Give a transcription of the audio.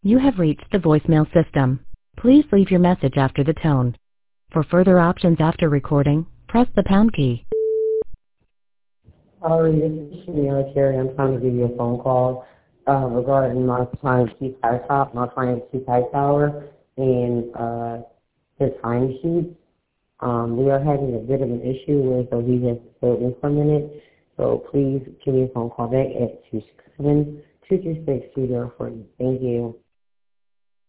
You have reached the voicemail system. Please leave your message after the tone. For further options after recording, press the pound key. Sorry, this is Shamira Terry. I'm trying to give you a phone call regarding my client's my client's Keypass Tower, and his timesheets. We are having a bit of an issue with so he has to implement it. So please give me a phone call back at 267-236-2040. Thank you.